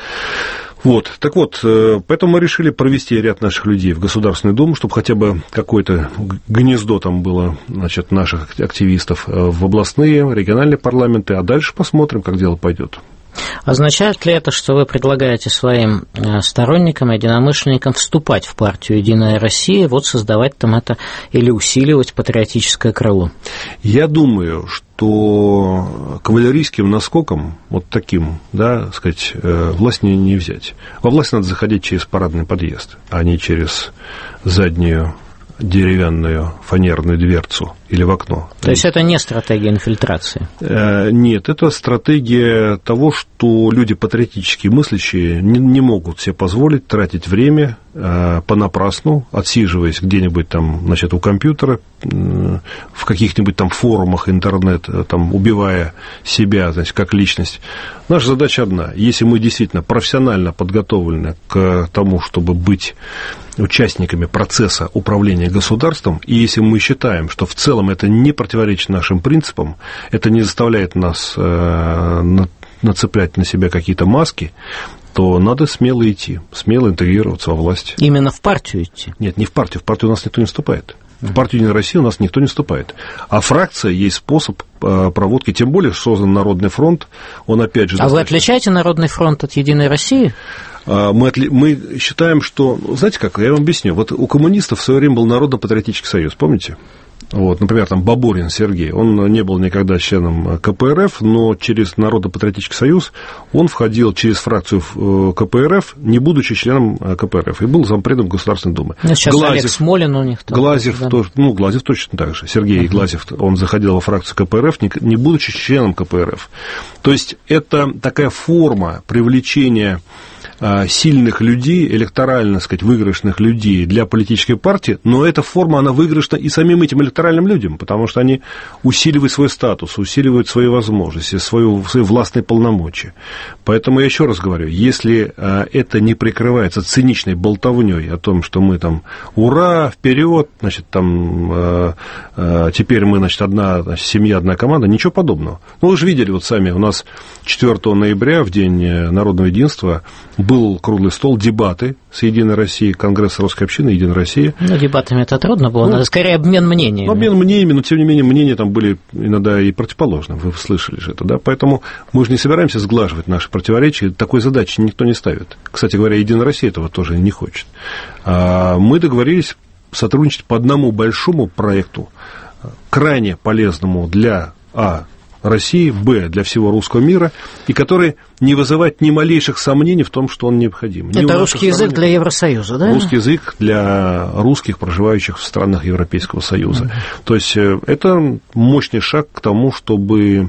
Поэтому мы решили провести ряд наших людей в Государственную Думу, чтобы хотя бы какое-то гнездо там было, наших активистов в областные, региональные парламенты, а дальше посмотрим, как дело пойдет. Означает ли это, что вы предлагаете своим сторонникам, единомышленникам вступать в партию «Единая Россия», создавать там это или усиливать патриотическое крыло? Я думаю, что кавалерийским наскоком, таким, власть не взять. Во власть надо заходить через парадный подъезд, а не через заднюю деревянную фанерную дверцу или в окно. То есть это не стратегия инфильтрации? Нет, это стратегия того, что люди патриотически мыслящие не могут себе позволить тратить время понапрасну, отсиживаясь где-нибудь там, у компьютера, в каких-нибудь там форумах интернет, там, убивая себя, как личность. Наша задача одна. Если мы действительно профессионально подготовлены к тому, чтобы быть участниками процесса управления государством, и если мы считаем, что в целом это не противоречит нашим принципам, это не заставляет нас нацеплять на себя какие-то маски, то надо смело идти, смело интегрироваться во власть. Именно в партию идти? Нет, не в партию. В партию у нас никто не вступает. В партию «Единая Россия» у нас никто не вступает. А фракция есть способ проводки, тем более создан Народный фронт, он опять же... А вы отличаете Народный фронт от «Единой России»? Мы считаем, что... Знаете как, я вам объясню. У коммунистов в свое время был Народно-патриотический союз, помните? Вот, например, там Бабурин Сергей, он не был никогда членом КПРФ, но через Народно-патриотический союз он входил через фракцию в КПРФ, не будучи членом КПРФ, и был зампредом Государственной Думы. Сейчас Глазев, Олег Смолин у них. Глазев, да. Тоже, Глазев точно так же. Сергей Глазев, он заходил во фракцию КПРФ, не будучи членом КПРФ. То есть это такая форма привлечения сильных людей, электорально, так сказать, выигрышных людей для политической партии, но эта форма, она выигрышна и самим этим электоральным людям, потому что они усиливают свой статус, усиливают свои возможности, свои властные полномочия. Поэтому я еще раз говорю, если это не прикрывается циничной болтовней о том, что мы там ура, вперед, значит, там теперь мы, значит, одна семья, одна команда, ничего подобного. Ну, вы же видели вот сами, у нас 4 ноября, в День народного единства, был круглый стол, дебаты с Единой Россией, Конгресс русской общины, Единая Россия. Ну, дебатами это трудно было, надо скорее обмен мнениями. Обмен мнениями, но, тем не менее, мнения там были иногда и противоположны, вы слышали же это, да, поэтому мы же не собираемся сглаживать наши противоречия, такой задачи никто не ставит. Кстати говоря, Единая Россия этого тоже не хочет. Мы договорились сотрудничать по одному большому проекту, крайне полезному для России, для всего русского мира, и который не вызывает ни малейших сомнений в том, что он необходим. Это русский язык для Евросоюза, да? Русский язык для русских, проживающих в странах Европейского Союза. То есть это мощный шаг к тому, чтобы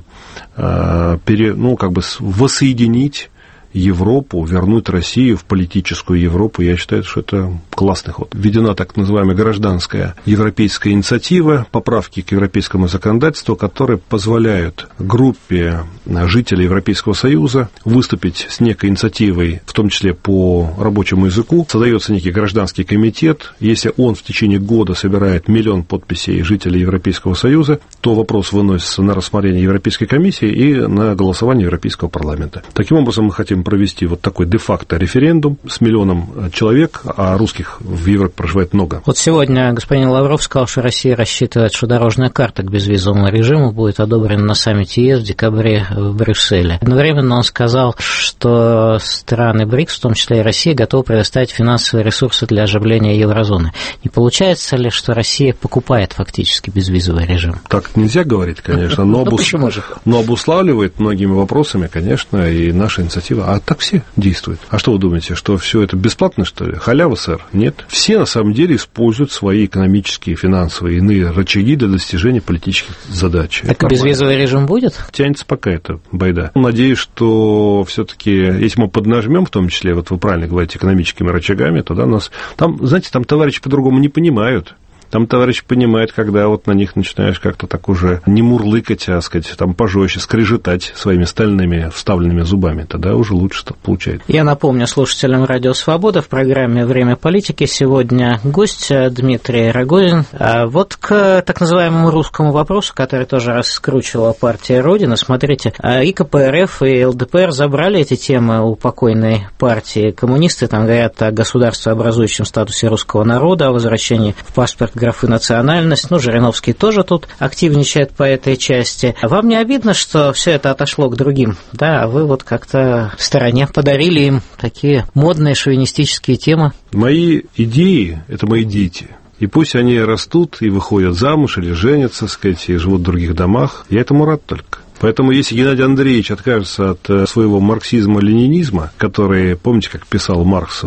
воссоединить Европу, вернуть Россию в политическую Европу. Я считаю, что это классный ход. Введена так называемая гражданская европейская инициатива, поправки к европейскому законодательству, которые позволяют группе жителей Европейского Союза выступить с некой инициативой, в том числе по рабочему языку. Создается некий гражданский комитет. Если он в течение года собирает 1 миллион подписей жителей Европейского Союза, то вопрос выносится на рассмотрение Европейской комиссии и на голосование Европейского парламента. Таким образом, мы хотим провести вот такой де-факто референдум с 1 миллионом человек, а русских в Европе проживает много. Вот сегодня господин Лавров сказал, что Россия рассчитывает, что дорожная карта к безвизовому режиму будет одобрена на саммите ЕС в декабре в Брюсселе. Одновременно он сказал, что страны БРИКС, в том числе и Россия, готовы предоставить финансовые ресурсы для оживления еврозоны. Не получается ли, что Россия покупает фактически безвизовый режим? Так нельзя говорить, конечно, но обуславливает многими вопросами, конечно, и наша инициатива. А так все действуют. А что вы думаете, что все это бесплатно, что ли? Халява, сэр? Нет. Все, на самом деле, используют свои экономические, финансовые, иные рычаги для достижения политических задач. Так безвизовый режим будет? Тянется пока это байда. Надеюсь, что все-таки, если мы поднажмем, в том числе, вот вы правильно говорите, экономическими рычагами, тогда нас... Там, знаете, там товарищи по-другому не понимают. Там товарищ понимает, когда вот на них начинаешь как-то так уже не мурлыкать, а, сказать, там пожестче, скрежетать своими стальными вставленными зубами, тогда уже лучше что получается. Я напомню слушателям «Радио Свобода» в программе «Время политики» сегодня гость Дмитрий Рогозин. Вот к так называемому русскому вопросу, который тоже раскручивала партия Родина. Смотрите, и КПРФ, и ЛДПР забрали эти темы у покойной партии. Коммунисты там говорят о государствообразующем статусе русского народа, о возвращении в паспорт графы национальность. Жириновский тоже тут активничает по этой части. Вам не обидно, что все это отошло к другим? Да, а вы вот как-то в стороне подарили им такие модные шовинистические темы. Мои идеи – это мои дети. И пусть они растут и выходят замуж или женятся, так сказать, и живут в других домах. Я этому рад только. Поэтому, если Геннадий Андреевич откажется от своего марксизма-ленинизма, который, помните, как писал Маркс,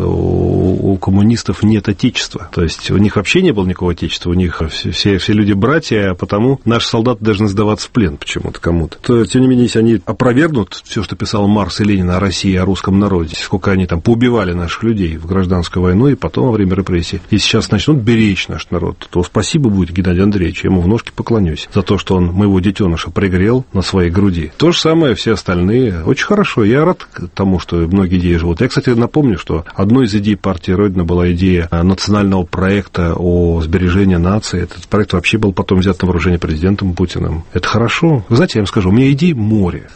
у коммунистов нет отечества. То есть у них вообще не было никакого отечества, у них все люди братья, а потому наши солдаты должны сдаваться в плен почему-то кому-то. То, тем не менее, если они опровергнут все, что писал Маркс и Ленин о России, о русском народе, сколько они там поубивали наших людей в гражданскую войну и потом во время репрессий, и сейчас начнут беречь наш народ, то спасибо будет Геннадию Андреевичу, я ему в ножки поклонюсь за то, что он моего детеныша пригрел на своей груди. То же самое все остальные. Очень хорошо. Я рад тому, что многие идеи живут. Я, кстати, напомню, что одной из идей партии Родина была идея национального проекта о сбережении нации. Этот проект вообще был потом взят на вооружение президентом Путиным. Это хорошо. Вы знаете, я вам скажу, у меня идей море.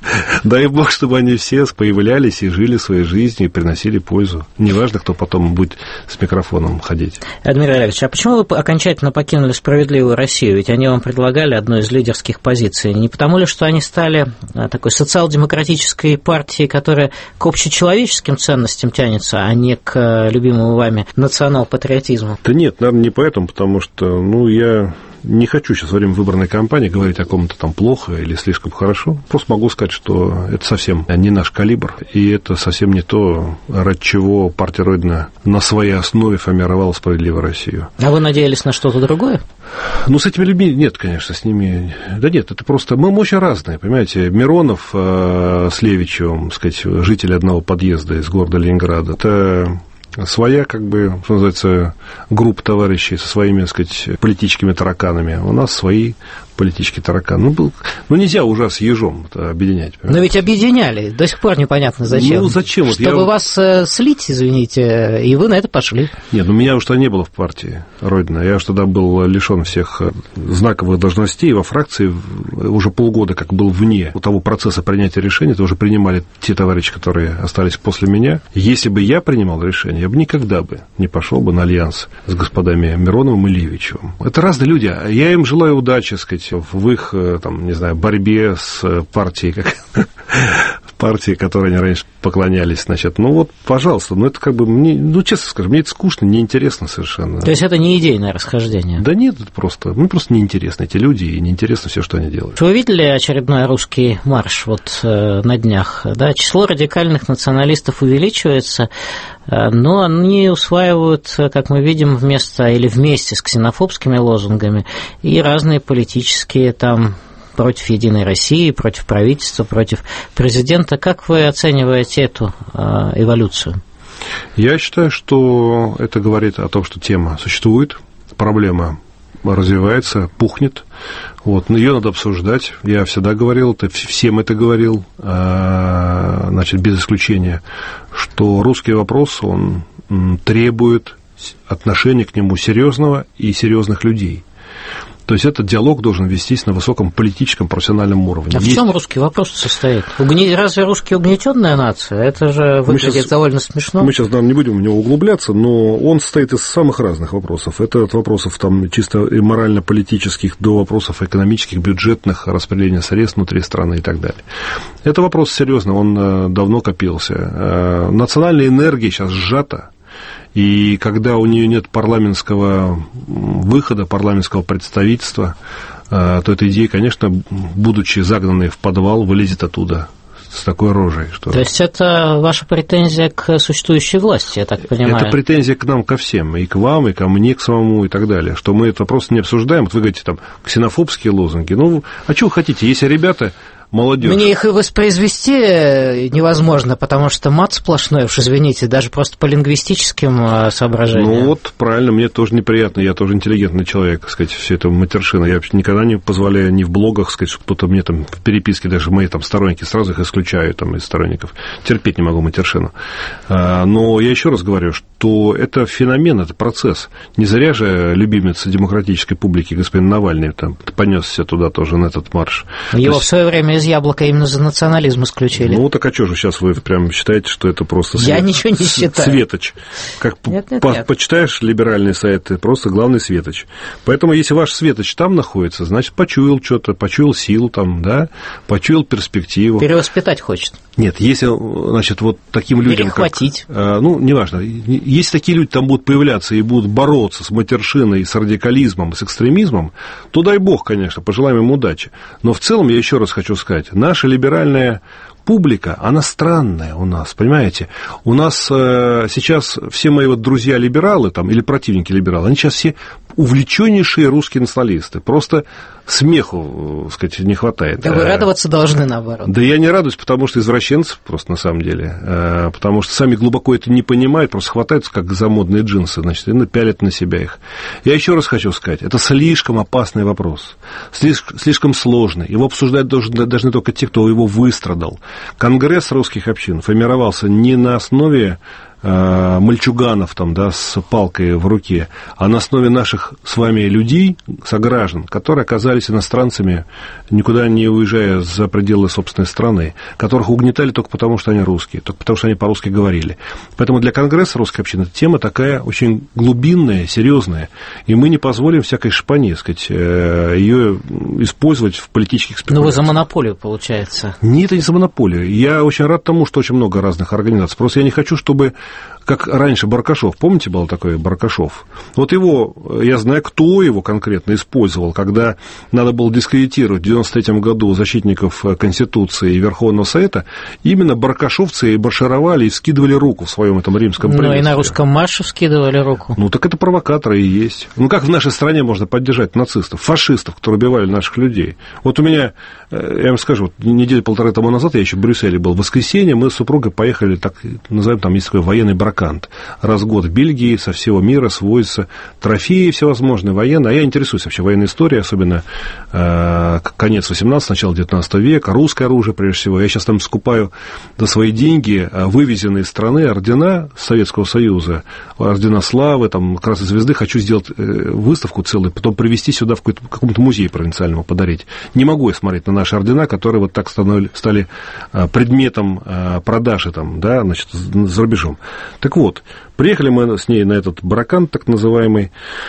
Дай бог, чтобы они все появлялись и жили своей жизнью и приносили пользу. Неважно, кто потом будет с микрофоном ходить. Дмитрий Олегович, а почему вы окончательно покинули «Справедливую Россию»? Ведь они вам предлагали одну из лидерских позиций. Не потому ли, что они стали такой социал-демократической партией, которая к общечеловеческим ценностям тянется, а не к любимому вами национал-патриотизму? Да нет, наверное, не поэтому, потому что, я не хочу сейчас во время выборной кампании говорить о ком-то там плохо или слишком хорошо. Просто могу сказать, что это совсем не наш калибр, и это совсем не то, ради чего партия Родина на своей основе формировала «Справедливую Россию». А вы надеялись на что-то другое? С этими людьми нет, конечно, с ними... Да нет, это просто... Мы очень разные, понимаете. Миронов с Левичевым, так сказать, жители одного подъезда из города Ленинграда, это... своя, что называется, группа товарищей со своими, так сказать, политическими тараканами. У нас свои политические тараканы. Нельзя уже с ежом объединять. Понимаете? Но ведь объединяли. До сих пор непонятно, зачем. Зачем? Чтобы вас слить, извините, и вы на это пошли. Нет, меня уж тогда не было в партии Родина. Я уж тогда был лишен всех знаковых должностей. Во фракции уже полгода как был вне того процесса принятия решений. Это уже принимали те товарищи, которые остались после меня. Если бы я принимал решение, я бы никогда не пошел бы на альянс с господами Мироновым и Левичевым. Это разные люди. Я им желаю удачи, сказать, в их, борьбе с партией, партии, которой они раньше поклонялись, пожалуйста, это мне, честно скажу, мне это скучно, неинтересно совершенно. То есть это не идейное расхождение? Да нет, это просто неинтересны эти люди, и неинтересно все, что они делают. Вы видели очередной русский марш на днях? Да? Число радикальных националистов увеличивается, но они усваивают, как мы видим, вместе с ксенофобскими лозунгами и разные политические против «Единой России», против правительства, против президента. Как вы оцениваете эту эволюцию? Я считаю, что это говорит о том, что тема существует, проблема развивается, пухнет. Ее надо обсуждать. Я всегда говорил, всем это говорил, без исключения, что русский вопрос, он требует отношения к нему серьезного и серьезных людей. То есть этот диалог должен вестись на высоком политическом, профессиональном уровне. А в чем русский вопрос состоит? Разве русские угнетенная нация? Это же выглядит довольно смешно. Мы сейчас не будем в него углубляться, но он состоит из самых разных вопросов. Это от вопросов чисто морально-политических до вопросов экономических, бюджетных, распределения средств внутри страны и так далее. Это вопрос серьезный, он давно копился. Национальная энергия сейчас сжата. И когда у нее нет парламентского выхода, парламентского представительства, то эта идея, конечно, будучи загнанной в подвал, вылезет оттуда с такой рожей. Что... То есть это ваша претензия к существующей власти, я так понимаю? Это претензия к нам, ко всем, и к вам, и ко мне, к самому, и так далее, что мы это просто не обсуждаем. Вы говорите, ксенофобские лозунги. А что вы хотите, если ребята... Молодежь. Мне их и воспроизвести невозможно, потому что мат сплошной, уж извините, даже просто по лингвистическим соображениям. Правильно, мне тоже неприятно, я тоже интеллигентный человек, все это матершина. Я вообще никогда не позволяю ни в блогах, что кто-то мне в переписке, даже мои сторонники, сразу их исключаю из сторонников. Терпеть не могу матершину. Но я еще раз говорю, что это феномен, это процесс. Не зря же любимец демократической публики господин Навальный понесся туда тоже на этот марш. Его в свое время из яблока именно за национализм исключили. Так а что же сейчас вы прям считаете, что это просто Я ничего не считаю. Светоч. Как почитаешь либеральные сайты, просто главный светоч. Поэтому, если ваш светоч там находится, значит, почуял что-то, почуял силу почуял перспективу. Перевоспитать хочет. Нет, если, таким людям... Перехватить. Неважно. Если такие люди там будут появляться и будут бороться с матершиной, с радикализмом, с экстремизмом, то дай бог, конечно, пожелаем им удачи. Но в целом, я еще раз хочу сказать, наша либеральная публика, она странная у нас, понимаете? У нас сейчас все мои друзья-либералы или противники либералы, они сейчас все увлеченнейшие русские националисты. Просто смеху, не хватает. Да вы радоваться должны, наоборот. Да я не радуюсь, потому что извращенцы просто на самом деле. Потому что сами глубоко это не понимают, просто хватаются как за модные джинсы, и пялят на себя их. Я еще раз хочу сказать, это слишком опасный вопрос, слишком сложный. Его обсуждать должны только те, кто его выстрадал. Конгресс русских общин формировался не на основе мальчуганов там, да, с палкой в руке, а на основе наших с вами людей, сограждан, которые оказались иностранцами, никуда не уезжая за пределы собственной страны, которых угнетали только потому, что они русские, только потому, что они по-русски говорили. Поэтому для Конгресса русской общины тема такая очень глубинная, серьезная, и мы не позволим всякой шпане, сказать, ее использовать в политических спекуляциях. Ну, вы за монополию, получается. Нет, это не за монополию. Я очень рад тому, что очень много разных организаций. Просто я не хочу, чтобы, как раньше Баркашов, помните, был такой Баркашов? Вот его, я знаю, кто его конкретно использовал, когда надо было дискредитировать в 1993 году защитников Конституции и Верховного Совета, именно баркашовцы маршировали и вскидывали руку в своем этом римском приветствии. Ну, и на русском марше вскидывали руку. Ну, так это провокаторы и есть. Ну, как в нашей стране можно поддержать нацистов, фашистов, которые убивали наших людей? Вот у меня, я вам скажу, вот недели-полторы тому назад, я еще в Брюсселе был, в воскресенье мы с супругой поехали, так назовем, там есть такой военный бракант. Раз в год в Бельгии со всего мира свозятся трофеи всевозможные военные. А я интересуюсь вообще военной историей, особенно конец 18-го, начало 19 века, русское оружие прежде всего. Я сейчас там скупаю за свои деньги вывезенные из страны ордена Советского Союза, ордена славы, там, Красной Звезды. Хочу сделать выставку целую, потом привезти сюда в каком-то музей провинциальному подарить. Не могу я смотреть на наши ордена, которые вот так стали предметом продажи там, да, значит, за рубежом. Так вот, приехали мы с ней на этот бракант, так называемый,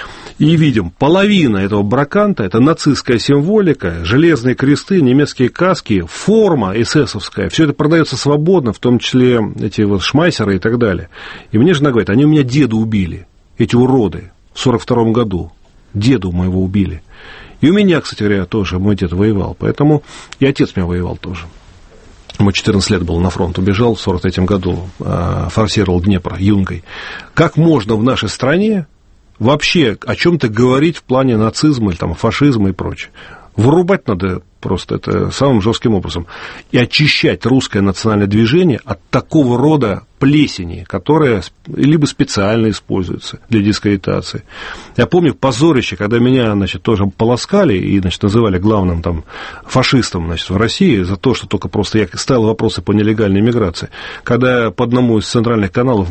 и видим, половина этого браканта – это нацистская символика, железные кресты, немецкие каски, форма эсэсовская. Все это продается свободно, в том числе эти вот шмайсеры и так далее. И мне жена говорит, они у меня деда убили, эти уроды, в 1942 году. Деду моего убили. И у меня, кстати говоря, тоже мой дед воевал, поэтому и отец меня воевал тоже. Ему 14 лет был, на фронт убежал в 1943 году, форсировал Днепр юнгой. Как можно в нашей стране вообще о чем-то говорить в плане нацизма или там, фашизма и прочее? Вырубать надо просто это самым жестким образом. И очищать русское национальное движение от такого рода плесени, которая либо специально используется для дискредитации. Я помню позорище, когда меня, значит, тоже полоскали и, значит, называли главным там фашистом, значит, в России за то, что только просто я ставил вопросы по нелегальной миграции. Когда по одному из центральных каналов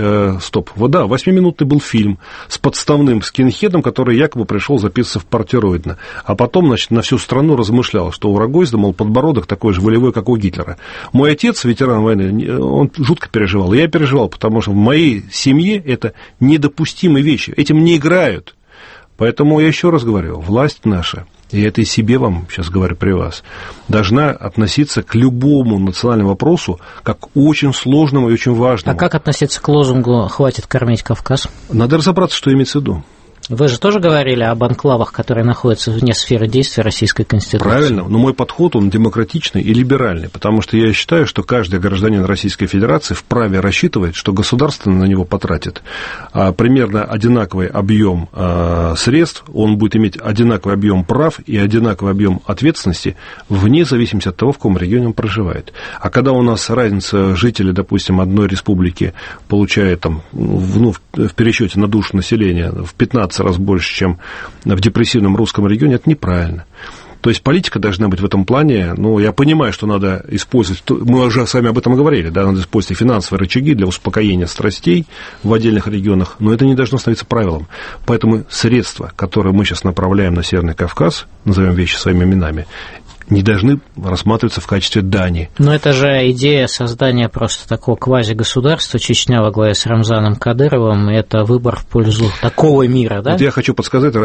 8-минутный был фильм с подставным скинхедом, который якобы пришел записываться в партию Родина. А потом, значит, на всю страну размышлял, что у Рогозина, мол, подбородок такой же волевой, как у Гитлера. Мой отец, ветеран войны, он жутко переживал. И я переживал, потому что в моей семье это недопустимые вещи. Этим не играют. Поэтому я еще раз говорю, власть наша, и это и себе вам сейчас говорю при вас, должна относиться к любому национальному вопросу как к очень сложному и очень важному. А как относиться к лозунгу «Хватит кормить Кавказ»? Надо разобраться, что имеется в виду. Вы же тоже говорили об анклавах, которые находятся вне сферы действия Российской Конституции. Правильно, но мой подход, он демократичный и либеральный, потому что я считаю, что каждый гражданин Российской Федерации вправе рассчитывать, что государство на него потратит примерно одинаковый объем средств, он будет иметь одинаковый объем прав и одинаковый объем ответственности вне зависимости от того, в каком регионе он проживает. А когда у нас разница жителей, допустим, одной республики получает там, в пересчете на душу населения в 15 раз больше, чем в депрессивном русском регионе, это неправильно. То есть политика должна быть в этом плане, ну, я понимаю, что надо использовать, мы уже с вами об этом говорили, да, надо использовать финансовые рычаги для успокоения страстей в отдельных регионах, но это не должно становиться правилом. Поэтому средства, которые мы сейчас направляем на Северный Кавказ, назовем вещи своими именами, не должны рассматриваться в качестве дани. Но это же идея создания просто такого квазигосударства, Чечня во главе с Рамзаном Кадыровым, это выбор в пользу такого мира, да? Вот я хочу подсказать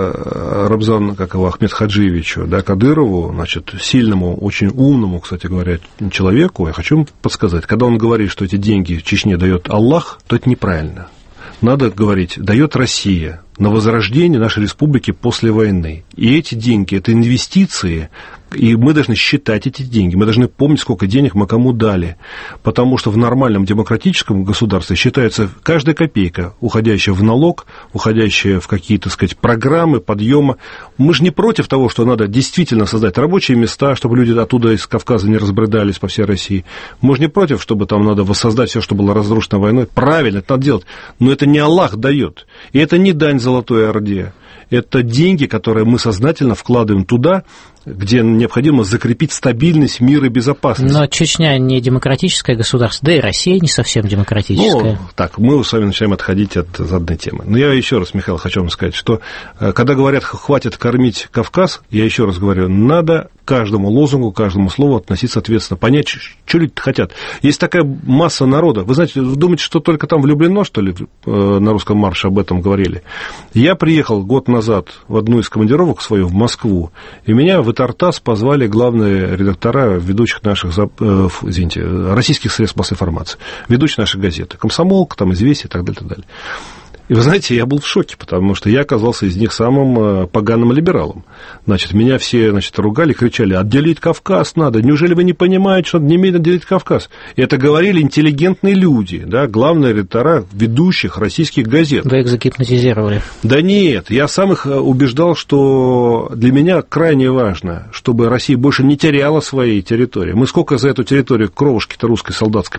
Рамзану, как его, Ахмед Хаджиевичу, да, Кадырову, значит, сильному, очень умному, кстати говоря, человеку, я хочу подсказать, когда он говорит, что эти деньги в Чечне дает Аллах, то это неправильно. Надо говорить, дает Россия на возрождение нашей республики после войны. И эти деньги, это инвестиции, и мы должны считать эти деньги, мы должны помнить, сколько денег мы кому дали. Потому что в нормальном демократическом государстве считается каждая копейка, уходящая в налог, уходящая в какие-то, так сказать, программы подъема. Мы же не против того, что надо действительно создать рабочие места, чтобы люди оттуда из Кавказа не разбредались по всей России. Мы же не против, чтобы там надо воссоздать все, что было разрушено войной. Правильно, это надо делать. Но это не Аллах дает. И это не дань Золотой Орде. Это деньги, которые мы сознательно вкладываем туда, где необходимо закрепить стабильность, мир и безопасность. Но Чечня не демократическое государство, да и Россия не совсем демократическая. Так, мы с вами начинаем отходить от заданной темы. Но я еще раз, Михаил, хочу вам сказать, что когда говорят, хватит кормить Кавказ, я еще раз говорю, надо каждому лозунгу, каждому слову относиться ответственно, понять, что люди хотят. Есть такая масса народа. Вы знаете, вы думаете, что только там влюблено, что ли, на русском марше об этом говорили? Я приехал год назад в одну из командировок свою в Москву, и меня в Итартас позвали главные редактора ведущих наших, российских средств массовой информации, ведущих наших газет, «Комсомолка», там, «Известия» и так далее, и так далее. И вы знаете, я был в шоке, потому что я оказался из них самым поганым либералом. Значит, меня все, ругали, кричали: отделить Кавказ надо, неужели вы не понимаете, что надо немедленно отделить Кавказ? И это говорили интеллигентные люди, да, главные редактора ведущих российских газет. Вы их загипнотизировали? Да нет, я сам их убеждал, что для меня крайне важно, чтобы Россия больше не теряла своей территории. Мы сколько за эту территорию кровушки-то русской солдатской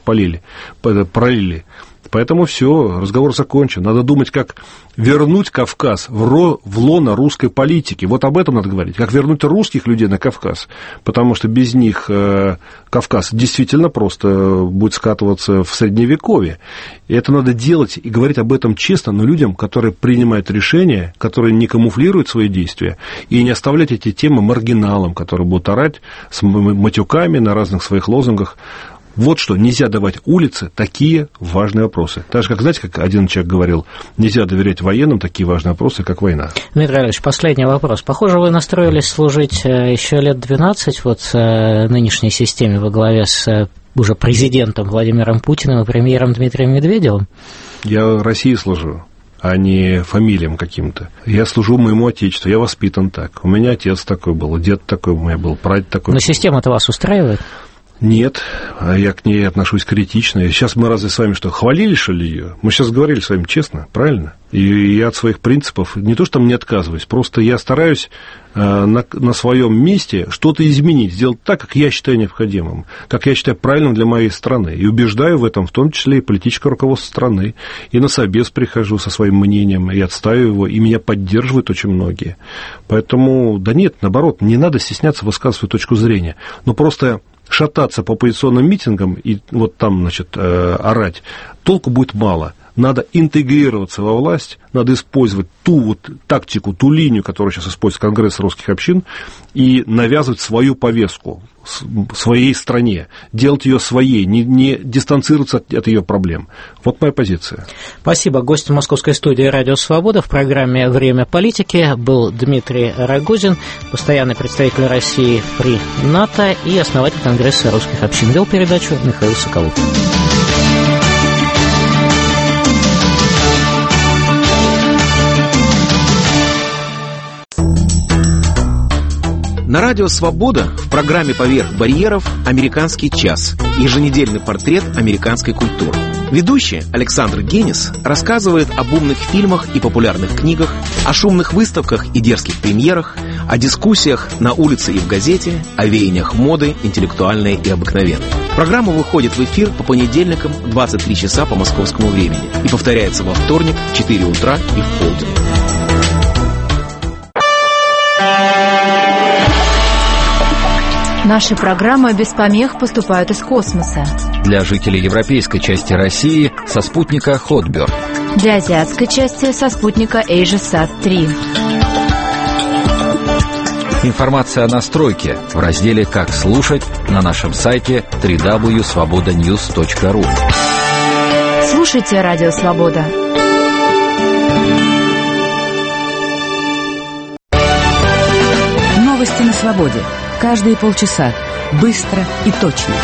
пролили. Поэтому все, разговор закончен. Надо думать, как вернуть Кавказ в лоно русской политики. Вот об этом надо говорить. Как вернуть русских людей на Кавказ. Потому что без них Кавказ действительно просто будет скатываться в Средневековье. И это надо делать и говорить об этом честно, но людям, которые принимают решения, которые не камуфлируют свои действия, и не оставлять эти темы маргиналам, которые будут орать с матюками на разных своих лозунгах. Вот что, нельзя давать улице такие важные вопросы. Так же, как, знаете, как один человек говорил, нельзя доверять военным такие важные вопросы, как война. Дмитрий Валерьевич, последний вопрос. Похоже, вы настроились служить еще лет 12 нынешней системе во главе с уже президентом Владимиром Путиным и премьером Дмитрием Медведевым. Я России служу, а не фамилиям каким-то. Я служу моему отечеству, я воспитан так. У меня отец такой был, дед такой у меня был, прадед такой. Но система-то вас устраивает? Нет, я к ней отношусь критично. Сейчас мы разве с вами что, хвалили, что ли, ее? Мы сейчас говорили с вами честно, правильно? И я от своих принципов не то что там не отказываюсь, просто я стараюсь на своем месте что-то изменить, сделать так, как я считаю необходимым, как я считаю правильным для моей страны. И убеждаю в этом, в том числе и политическое руководство страны. И на собес прихожу со своим мнением, и отстаиваю его, и меня поддерживают очень многие. Поэтому, да нет, наоборот, не надо стесняться высказывать свою точку зрения. Но просто шататься по оппозиционным митингам и вот там, орать, толку будет мало. Надо интегрироваться во власть, надо использовать ту вот тактику, ту линию, которую сейчас использует Конгресс русских общин, и навязывать свою повестку своей стране, делать ее своей, не дистанцироваться от ее проблем. Вот моя позиция. Спасибо. Гостем московской студии «Радио Свобода» в программе «Время политики» был Дмитрий Рогозин, постоянный представитель России при НАТО и основатель Конгресса русских общин. Вел передачу Михаил Соколов. На радио «Свобода» в программе «Поверх барьеров» «Американский час» – еженедельный портрет американской культуры. Ведущий Александр Генис рассказывает об умных фильмах и популярных книгах, о шумных выставках и дерзких премьерах, о дискуссиях на улице и в газете, о веяниях моды, интеллектуальной и обыкновенной. Программа выходит в эфир по понедельникам в 23 часа по московскому времени и повторяется во вторник в 4 утра и в полдень. Наши программы без помех поступают из космоса. Для жителей европейской части России со спутника Hotbird. Для азиатской части со спутника AsiaSat-3. Информация о настройке в разделе «Как слушать» на нашем сайте www.svobodanews.ru. Слушайте «Радио Свобода». Новости на свободе. Каждые полчаса. Быстро и точно.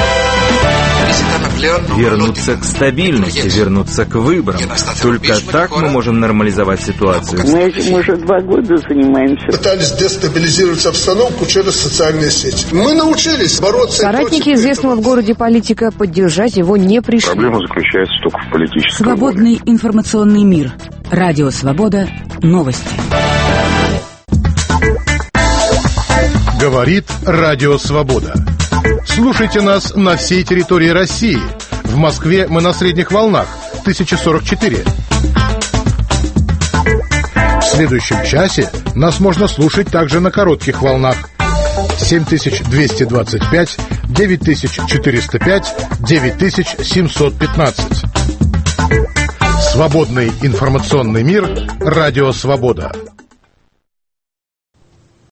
Вернуться к стабильности, вернуться к выборам. Только так мы можем нормализовать ситуацию. Мы этим уже 2 года занимаемся. Пытались дестабилизировать обстановку через социальные сети. Мы научились бороться. Соратники известного в городе политика поддержать его не пришли. Проблема заключается только в политической Свободный воле. Информационный мир. Радио Свобода. Новости. Говорит Радио Свобода. Слушайте нас на всей территории России. В Москве мы на средних волнах 1044. В следующем часе нас можно слушать также на коротких волнах 7225, 9405, 9715. Свободный информационный мир. Радио «Свобода».